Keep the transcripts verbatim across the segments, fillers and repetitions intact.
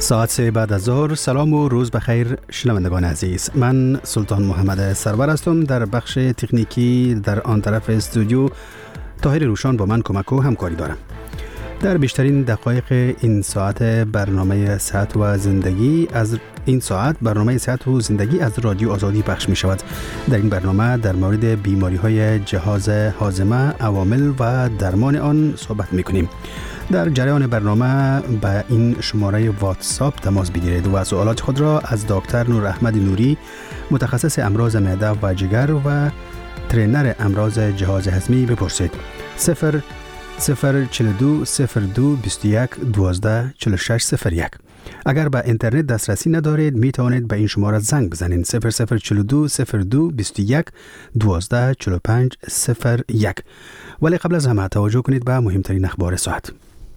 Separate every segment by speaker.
Speaker 1: ساعت سه بعد از ظهر. سلام و روز بخیر شنوندگان عزیز. من سلطان محمد سرور هستم. در بخش تکنیکی در آن طرف استودیو طاهر روشان با من کمک و همکاری دارم. در بیشترین دقایق این ساعت برنامه صحت و زندگی از این ساعت برنامه صحت و زندگی از رادیو آزادی پخش می شود. در این برنامه در مورد بیماری های جهاز هاضمه، عوامل و درمان آن صحبت می کنیم. در جریان برنامه به این شماره واتساپ تماس بگیرید و سوالات خود را از دکتر نور احمد نوری، متخصص امراض معده و جگر و ترینر امراض جهاز هضمی بپرسید. صفر صفر چهل و دو صفر دو بیست و یک دوازده چهل و شش صفر یک. اگر به اینترنت دسترسی ندارید می توانید به این شماره زنگ بزنید. صفر صفر چهل و دو صفر دو بیست و یک دوازده چهل و پنج صفر یک. ولی قبل از همه توجه کنید به مهمترین اخبار ساعت.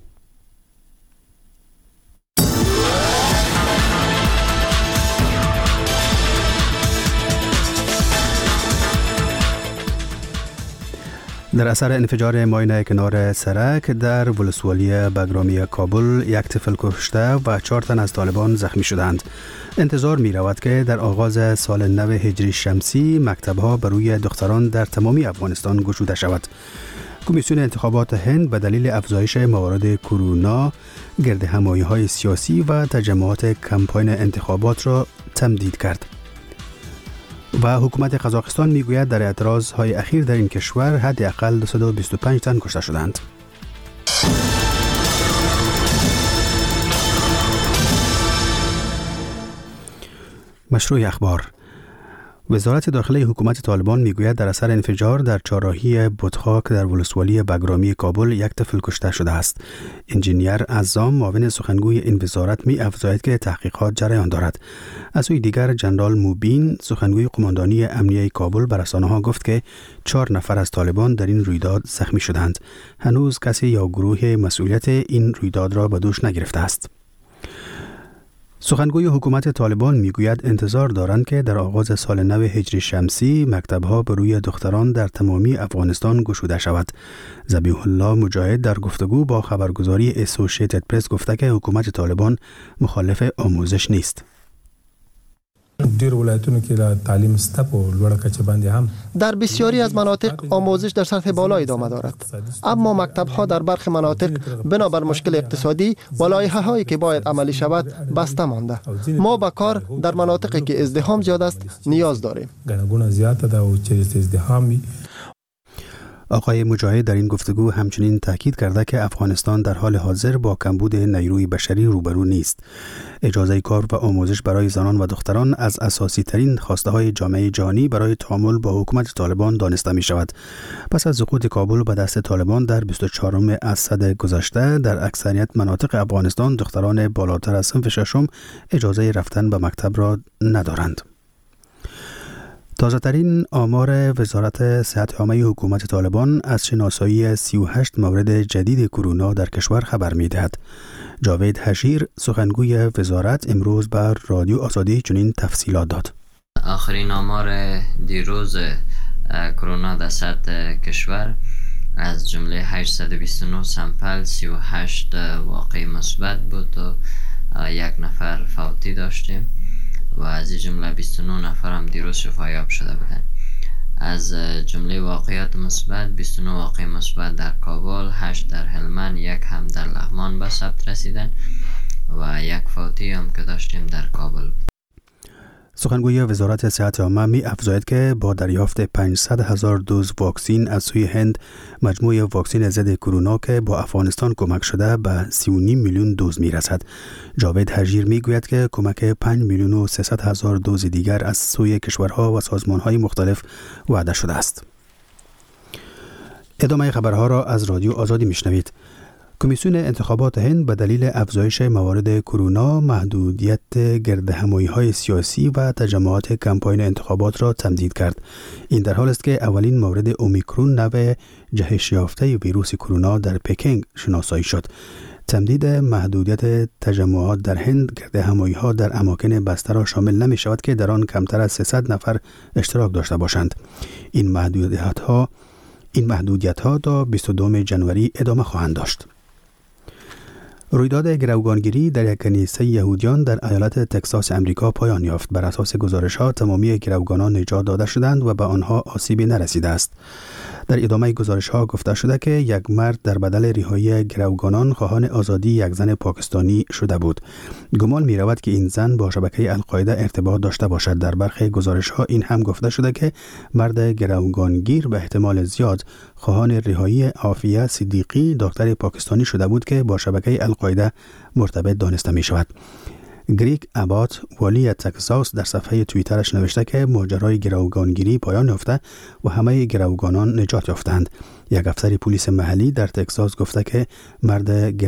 Speaker 1: در اثر انفجار ماین کنار سرک در ولسوالی بگرامی کابل یک طفل کشته و چهار تن از طالبان زخمی شدند. انتظار می رود که در آغاز سال نو هجری شمسی مکتب‌ها برای دختران در تمامی افغانستان گشوده شود. کمیسیون انتخابات هند به دلیل افزایش موارد کرونا گردهمایی‌های سیاسی و تجمعات کمپاین انتخابات را تمدید کرد. و حکومت قزاقستان میگوید در اعتراضهای اخیر در این کشور حداقل دویست و بیست و پنج تن کشته شدند. مشروع اخبار. وزارت داخلی حکومت طالبان میگوید در اثر انفجار در چهارراهی بتخاک در ولسوالی بگرامی کابل یک طفل کشته شده است. انجینیر عزام معاون سخنگوی این وزارت می افزاید که تحقیقات جریان دارد. از سوی دیگر جنرال موبین سخنگوی قماندانی امنیه کابل بر رسانه‌ها گفت که چهار نفر از طالبان در این رویداد زخمی شدند. هنوز کسی یا گروه مسئولیت این رویداد را به دوش نگرفته است. سخنگوی حکومت طالبان میگوید انتظار دارند که در آغاز سال نو هجری شمسی مکتب‌ها به روی دختران در تمامی افغانستان گشوده شود. ذبیح الله مجاهد در گفتگو با خبرگزاری اسوسییتد پرس گفته که حکومت طالبان مخالف آموزش نیست.
Speaker 2: ډیر ولایتونو کې د تعلیم سطح په لوړه کچه باندې هم
Speaker 3: در بسیاری از مناطق آموزش در سطح بالا ادامه دارد، اما مکتب‌ها در برخی مناطق بنابر مشکل اقتصادی و لایحه‌هایی که باید عملی شود بسته مانده. ما به کار در مناطقی که ازدحام زیاد است نیاز داریم.
Speaker 2: ګڼه زیاته ده او چې ازدحام
Speaker 1: آقای مجاهد در این گفتگو همچنین تاکید کرده که افغانستان در حال حاضر با کمبود نیروی بشری روبرو نیست. اجازه کار و آموزش برای زنان و دختران از اساسی ترین خواسته های جامعه جهانی برای تعامل با حکومت طالبان دانسته می شود. پس از سقوط کابل به دست طالبان در بیست و چهارم اسد گذشته در اکثریت مناطق افغانستان دختران بالاتر از صنف ششم اجازه رفتن به مکتب را ندارند. تازه ترین آمار وزارت صحت عامه حکومت طالبان از شناسایی سی و هشت مورد جدید کرونا در کشور خبر می دهد. جاوید حشیر سخنگوی وزارت امروز بر رادیو آزادی چنین تفصیلات داد.
Speaker 4: آخرین آمار دیروز کرونا در سطح کشور از جمله هشتصد و بیست و نه سامپل سی و هشت واقعی مثبت بود و یک نفر فوتی داشتیم و از این جمله بیست و نه نفر هم دیروز شفایاب شده بودند. از جمله واقعیت مثبت بیست و نه واقعی مثبت در کابل، هشت در هلمند، یک هم در لغمان به ثبت رسیدن و یک فوتی هم که داشتیم در کابل بود.
Speaker 1: سخنگوی وزارت صحت عامه می افزاید که با دریافت پانصد هزار دوز واکسین از سوی هند مجموع واکسین ضد کرونا که با افغانستان کمک شده به سی و نیم میلیون دوز می رسد. جاوید حجیر می گوید که کمک پنج میلیون و سیصد هزار دوز دیگر از سوی کشورها و سازمانهای مختلف وعده شده است. ادامه خبرها را از رادیو آزادی می شنوید. کمیسیون انتخابات هند به دلیل افزایش موارد کرونا محدودیت گردهمایی‌های سیاسی و تجمعات کمپاین انتخابات را تمدید کرد. این در حال است که اولین مورد اومیکرون نوع جهش یافته ویروس کرونا در پکینگ شناسایی شد. تمدید محدودیت تجمعات در هند گردهمایی‌ها در اماکن بسته را شامل نمی شود که در آن کمتر از سیصد نفر اشتراک داشته باشند. این محدودیت‌ها این محدودیت‌ها تا بیست و دوم ژانویه ادامه خواهند داشت. رویداد گروگانگیری در یک کنیسه یهودیان در ایالت تگزاس امریکا پایان یافت. بر اساس گزارش‌ها تمامی گروگانان نجات داده شدند و به آنها آسیبی نرسیده است. در ادامه گزارش‌ها گفته شده که یک مرد در بدل رهایی گروگانان خواهان آزادی یک زن پاکستانی شده بود. گمان می‌رود که این زن با شبکه القاعده ارتباط داشته باشد. در برخی گزارش‌ها این هم گفته شده که مرد گروگانگیر به احتمال زیاد خواهان رهایی عافیه صدیقی دکتر پاکستانی شده بود که با شبکه القاعده مرتبط دانسته می شود. گریگ ابات والی تگزاس در صفحه توییترش نوشته که ماجرای گروگانگیری پایان یافته و همه گروگانان نجات یافتند. یک افسر پلیس محلی در تگزاس گفته که مرد